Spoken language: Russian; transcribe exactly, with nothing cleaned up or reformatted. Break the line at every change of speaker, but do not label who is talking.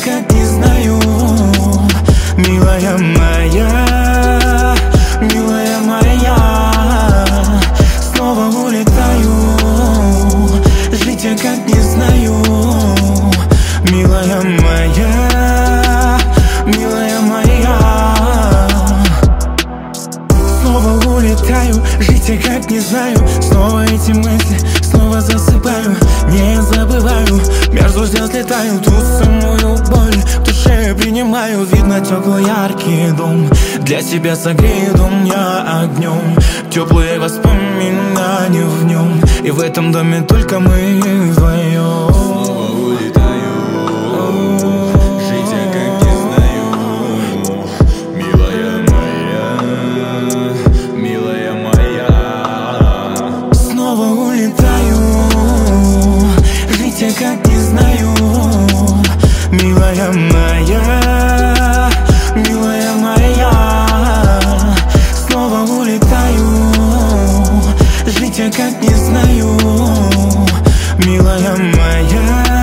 как не знаю. Милая моя, милая моя, снова улетаю. Жить я как не знаю. Милая моя, милая моя, снова улетаю. Жить я как не знаю. Снова эти мысли, снова засыпаю. Не забываю, между звезд летаю. Ту самую боль в душе принимаю. Видно теплый яркий дом, для себя согреет он меня огнем. Теплые воспоминания в нем, и в этом доме только мы вдвоем.
Снова улетаю, жить я как не знаю. Милая моя, милая моя,
снова улетаю. Жить я как не знаю. Милая моя, милая моя, снова улетаю. Жить я как не знаю. Милая моя.